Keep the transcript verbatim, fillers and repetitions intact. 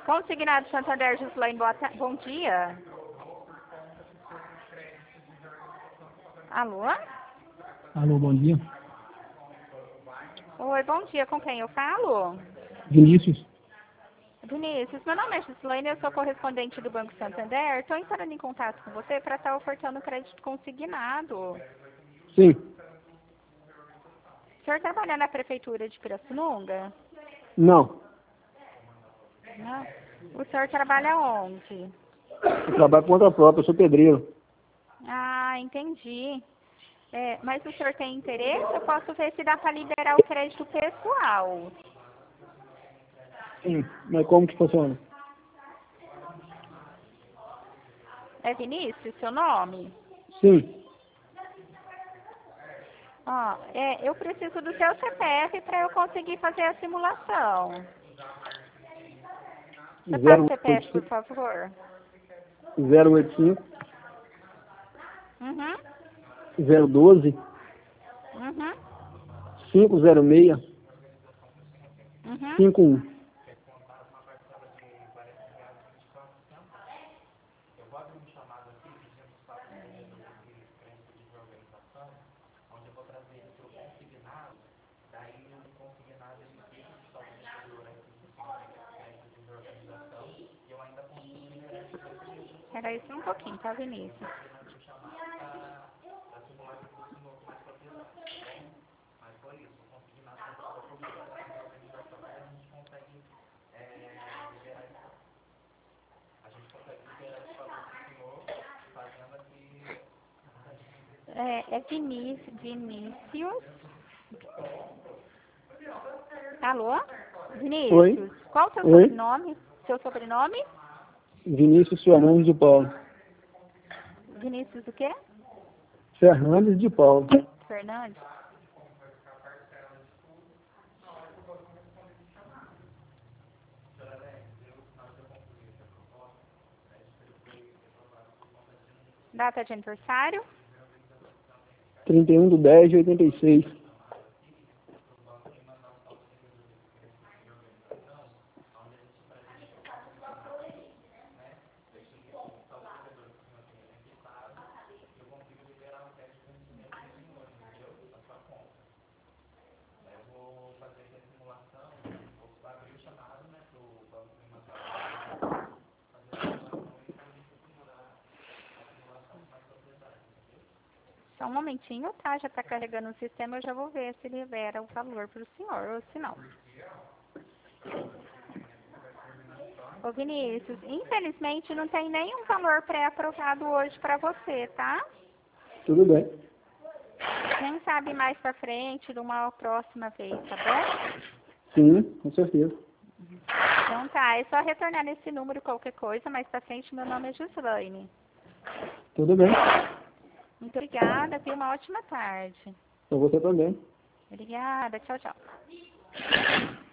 Consignado Santander, Gislaine, boa ta... bom dia. Alô? Alô, bom dia. Oi, bom dia. Com quem eu falo? Vinícius. Vinícius, meu nome é Gislaine, eu sou correspondente do Banco Santander. Estou entrando em contato com você para estar ofertando crédito consignado. Sim. O senhor trabalha na Prefeitura de Pirassununga? Não. Não. O senhor trabalha onde? Eu trabalho por conta própria, eu sou pedreiro. Ah, entendi. É, mas o senhor tem interesse? Eu posso ver se dá para liberar o crédito pessoal. Sim, mas como que funciona? É Vinícius, seu nome? Sim. Ó, é, eu preciso do seu C P F para eu conseguir fazer a simulação. Você passa o C P F, por favor? zero oito cinco, Uhum, zero doze, uhum, cinco zero seis, uhum. cinco um. Espera aí só um pouquinho, tá, Vinícius? É, é Vinícius, Vinícius. Alô? Oi? Vinícius, qual o seu Oi? sobrenome? Seu sobrenome? Vinícius Fernandes de Paulo. Vinícius o quê? Fernandes de Paulo. Fernandes? Data de aniversário? trinta e um de dez de oitenta e seis. Só um momentinho, tá? Já tá carregando o sistema, eu já vou ver se libera o valor para o senhor, ou se não. Ô Vinícius, infelizmente não tem nenhum valor pré-aprovado hoje para você, tá? Tudo bem. Quem sabe mais pra frente, numa próxima vez, tá bom? Sim, com certeza. Então tá, é só retornar nesse número qualquer coisa, mais pra frente meu nome é Gislaine. Tudo bem. Muito obrigada, tenha uma ótima tarde. Para você também. Obrigada, tchau, tchau.